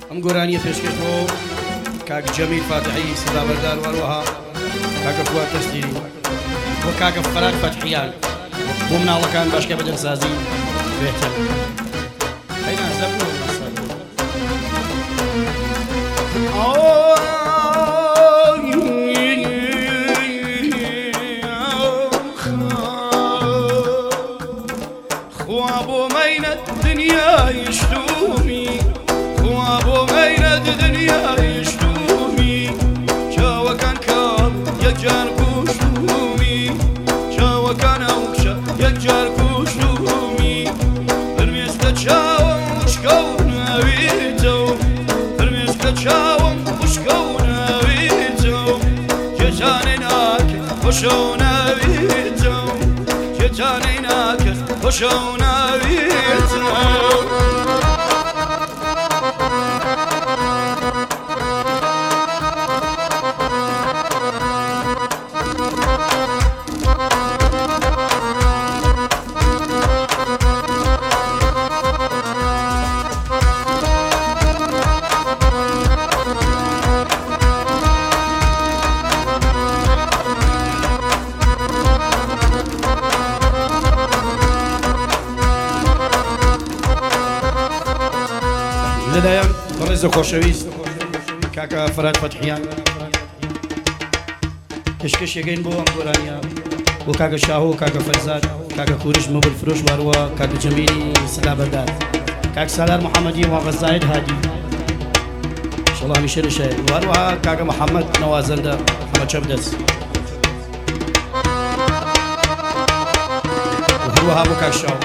ئەم گۆرانیە پێشکەش بۆ کاک جەمیل فاتحی سەدابەردار وەروەها کاکە فواد تەستیری بۆ کاکە فەرات فەتحیان بۆ مناڵەکان باشکە بەدەمسازی بێتر خەینا زەبوو خوابو مينة الدنيا يشتومي خوابو مينة الدنيا يشتومي جاوا كان كاب يجار كوشومي جاوا كان اوكشا يجار كوشومي برميسك جاوا وشكونا ويتو برميسك جاوا وشكونا ويتو جتاني ناكي وشونا ويتو جتاني ناكي وشونا ويتو لەلایەن بەڕێز و خۆشەویست کاکە فەرات فەتحیان کەشکەشێکەین بۆ ئەم گۆرانیە بۆ کاکە شاهۆ و کاکە فەرزاد کاکە کوورش مەبل فرۆش واروە کاکە جەمیلی سەدابەردار کاک سالار محەممەدی واغەزاید هادی ئینشەڵڵا هەمیشە نشایە واروەها کاکە محەممەد نەوازەندە محەممەد چەبدەست هەروەها بۆ کاک شاهۆ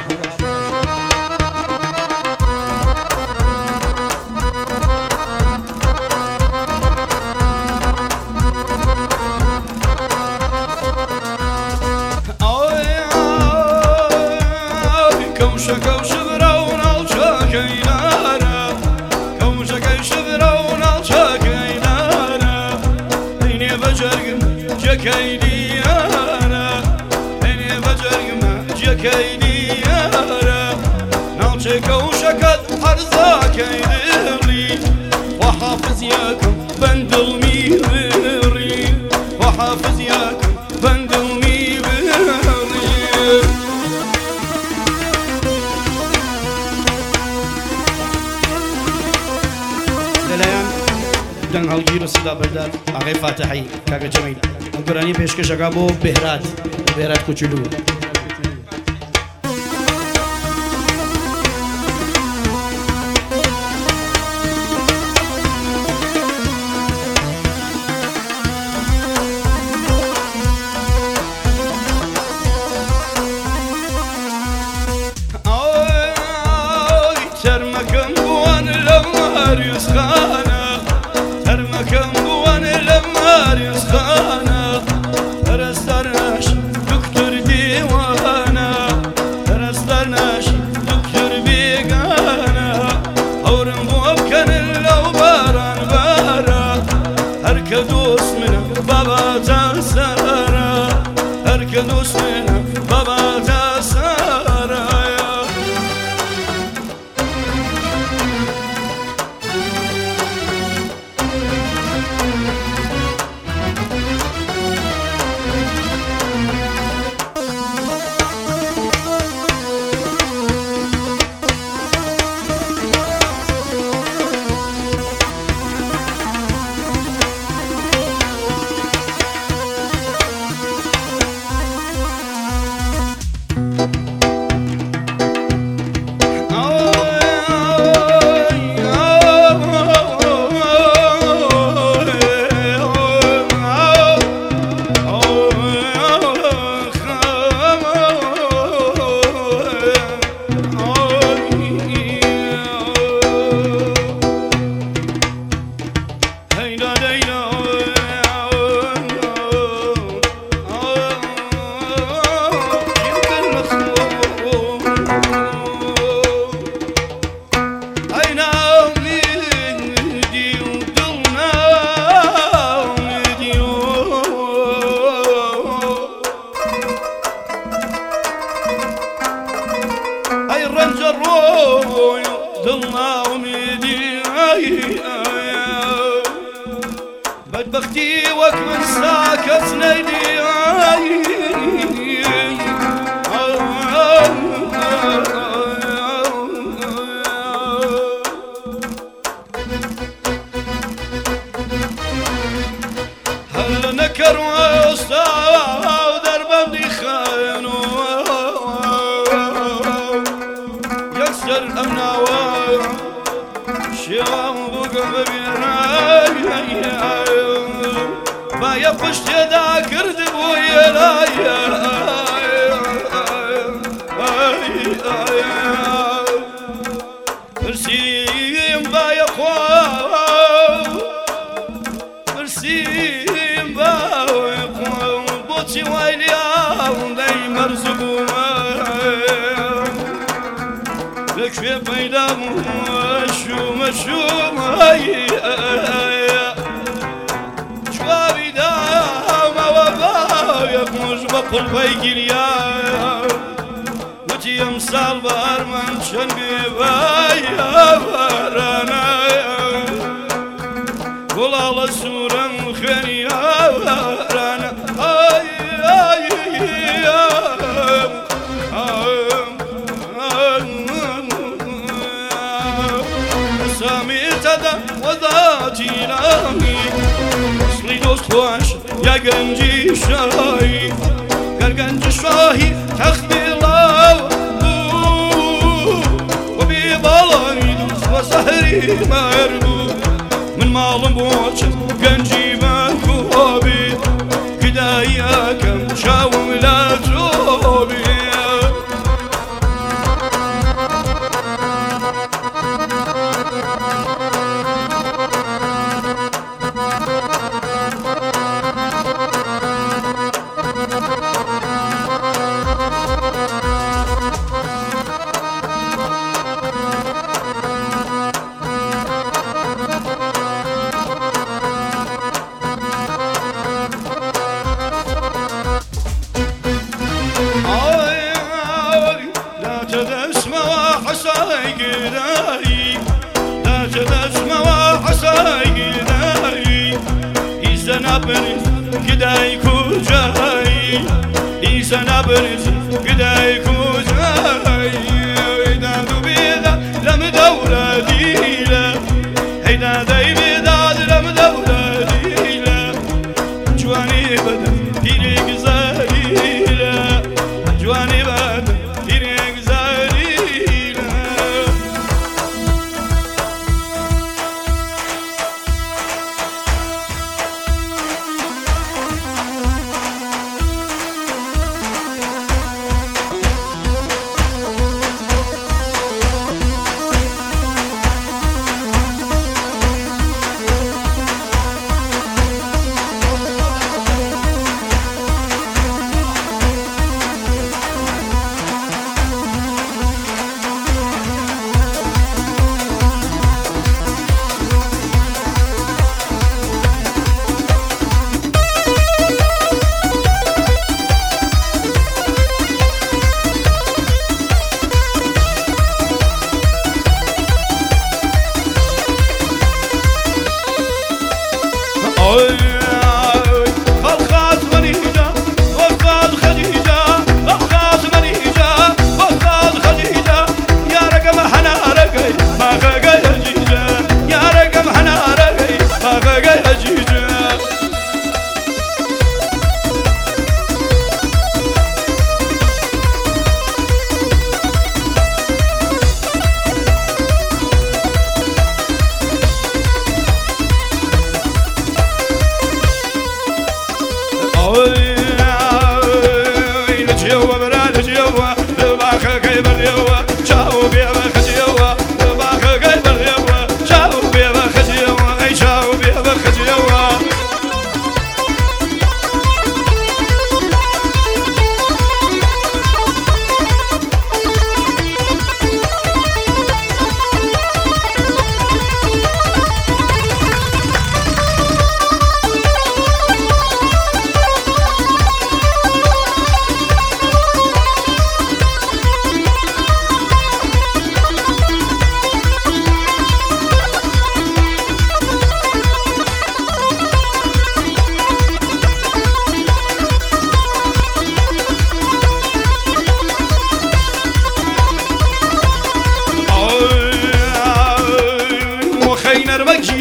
جكيديانا اني بجرم جكيديانا نعطيك وشكد حرزاك يدري وحافظ ياكم بند الميري وحافظ ياكم بند الميري لەلایەن دەنگ هەڵگیر و سەدابەردار ئاغای فاتحی کاکە جەمیل ئەم گۆرانی پێشکەشەکە بۆ بێهرات کوچولو ترمكم بوان لمار يسخانا ترمكم بوان لمار يسخانا رسترناش دكتور ديوانا رسترناش دكتور بيقانا اورن بوب كان لو باران بارا هركدوس من بابا تاسارا هركدوس من بابا تاسارا ضلنا وميدي بختي وك من ساكت نيدي هل نكر وسطا ودربني خاينو يكسر أمناوي شوام بقم بيراي بايا فشت دا كرد بويا لايا مرسيم بايا خواه مرسيم بايا خواه بوتي ويليا ولي مرزقو لك في بيدا مشوم شوابي دام وبايا مش بقول بيجيليا وتي امسال بارمان شنبي بايا بارانا ولا لسورا مخنيا بارانا وذاتي لامي اصلي دوست واش يا قنجي شاي قرقنج شاهي تخبي الله وبيبالاي دوس وسهري مربو من مال بوش قنجي مكوبي كدايا كم شاوم لا توبي كداي كوجاي إيسانا برز كداي كوجاي دادو بيدا لم دورة ديلا هيدا داي بيدا لم دورة ديلا جواني بدا ديري غزاليلا جواني بدا ديري غزاليلا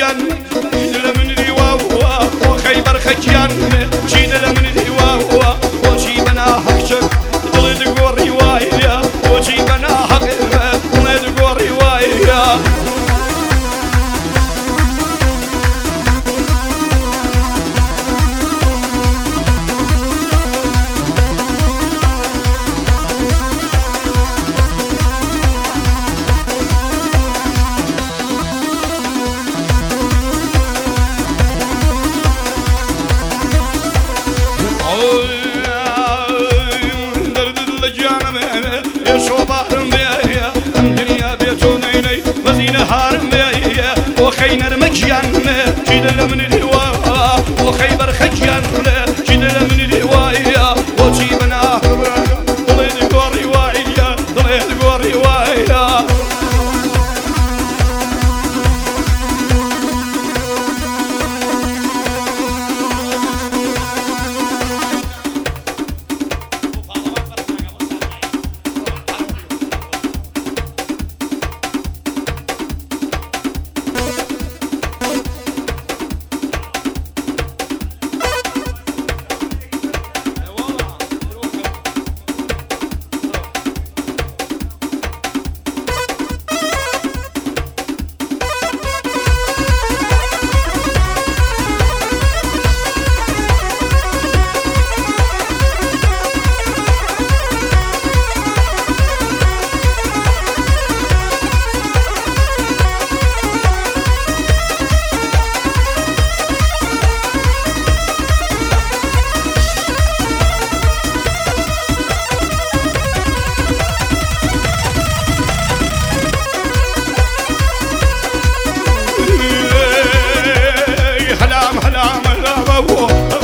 خجان لمن ديوا وخيبر خجان شين لمن ديوا وشي بنا حقشك ضل تقول رواية وشي بنا حق ضل تقول رواية وخينر مجيان جيد لمن الهواء وخيبر خجيان جيد لمن الهواء وجيبنا ضليد قور رواية ضليد قور رواية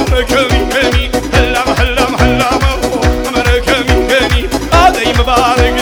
مبارك